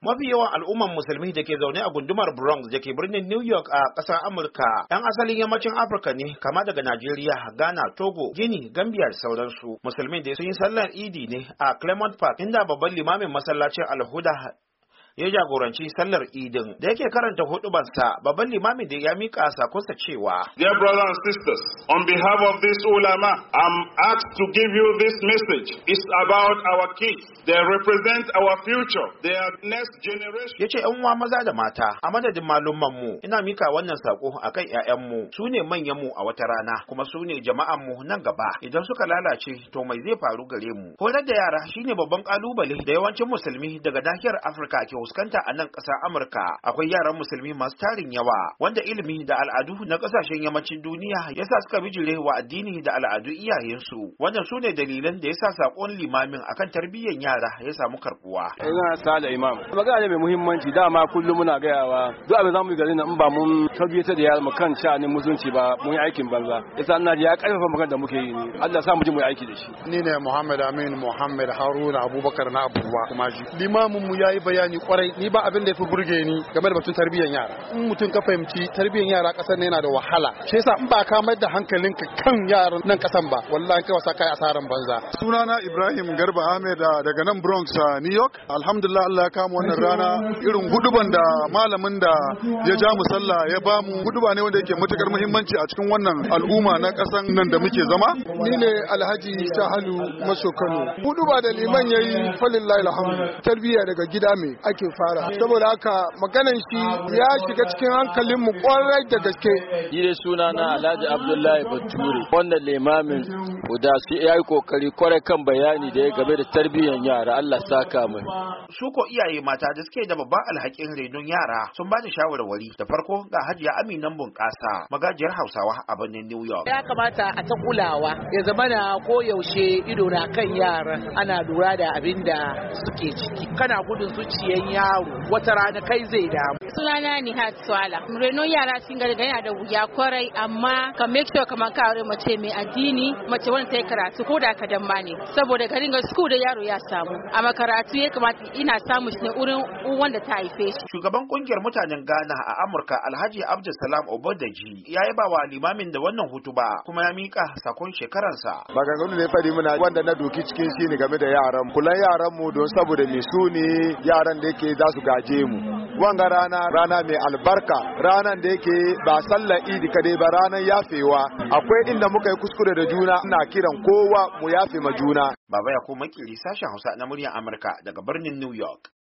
Mafi yawan al'umman musulmi da ke zaune a gundumar Bronx da ke birnin New York a ƙasar Amurka, 'yan asalin yammacin Afirka ne kama daga Najeriya, Ghana, Togo, Guinea, Gambia da sauransu. Musulmi da sun yi sallar Idi ne a Claremont Park, inda babban limamin masallacin Al-Huda ya jagoranci sallar idin. Da yake karanta hudubansa, babban limamin da ya mika sakonsa cewa, Dear brothers and sisters, on behalf of this ulama, I'm asked to give you this message. It's about our kids. They represent our future. They are next generation. Yace ƴan uwa maza da mata, a madadin malumman mu, ina mika wannan sako akan ƴaƴan mu. Su ne manyan mu a wata rana, kuma su ne jama'an mu nan gaba. Idan suka lalace, to mai zai faru gare mu? Horar da yara shine babban kalubale da yawancin musulmi daga nahiyar Afirka ke fuskanta a nan ƙasar Amurka. Akwai yaran musulmi masu tarin yawa wanda ilimi da al'adu na ƙasashen yammacin duniya yasa suka bijire wa addini da al'adu iyayensu. Wannan su ne dalilan da yasa sakon limamin akan tarbiyyar yara ya samu karbuwa. Ina Sale Imam. Magana ne mai muhimmanci, dama kullum muna gayawa duk abin zamu yi gari in ba mun tarbiyyar da yara mu kan sha'anin musulunci ba, mun yi aikin banza. Yasa ina ya karfafa magana da muke yi ne. Allah sa mu ji mu yi aiki da shi. Ni ne Muhammad Amin Muhammad Haruna Abubakar na Abubuwa kuma ji. Limamin mu yayi bayani kwarai, ni ba abin da yafi burge ni game da batun tarbiyyar yara. In mutum ka fahimci tarbiyyar yara kasar ne yana da wahala. Shi yasa in ba ka mai da hankalinka kan yaran nan kasan ba, wallahi kai wasa kai asaran banza. Sunana Ibrahim Garba Ahmed daga nan Bronx, New York. Alhamdulillah Allah ya kama wannan rana irin huduban da malamin da ya ja mu sallah ya bamu. Huduba ne wanda yake matukar muhimmanci a cikin wannan al'umma na kasan nan da muke zama. Ni ne Alhaji Sahalu Maso Kano. Huduba da liman yayi falillahi alhamdu. Tarbiyya daga gida me ake fara. Saboda haka maganan shi ya shiga cikin hankalin mu kwarai da gaske. Ni dai sunana Alhaji Abdullahi Bature. Wannan limamin guda shi yayi kokari kwarai kan bayani da ya game da tarbiyyar yara. Allah saka mai. Su ko iyaye mata da suke da babban alhakin renon yara sun ba da shawarwari. Da farko ga Hajiya Aminan Bunƙasa, magajiyar Hausawa a birnin New York. Ya kamata a ta kulawa, ya zama na koyaushe ido na kan yara, ana lura da abin da suke ciki. Kana gudun zuciyan yaro, wata rana kai zai damu. Sunana Nihat Swala. Renon yara cikin gari yana da wuya kwarai, amma ka make sure kamar ka aure mace mai addini, mace wanda ta yi karatu ko da kadan ma ne. Saboda garin ga school da yaro ya samu. A karatu ya kamata ina samu shi ne wurin wanda ta haife shi. Shugaban kungiyar mutanen Ghana a Amurka Alhaji Abdulsalam Obodaji ya yaba wa limamin da wannan hutuba kuma ya mika sakon shekaransa. Maganganu ne fadi muna wanda na doki cikin shi ne game da yaran. Kulan yaran mu don saboda me su ne yaran da yake za su gaje mu. Wanga rana mai albarka, ranan da yake ba sallar Idi kadai ba, ranar yafewa. Akwai inda muka yi kuskure da juna, ina kiran kowa mu yafe ma juna. Baba ya ko makili sashen Hausa na muryar Amurka daga birnin New York.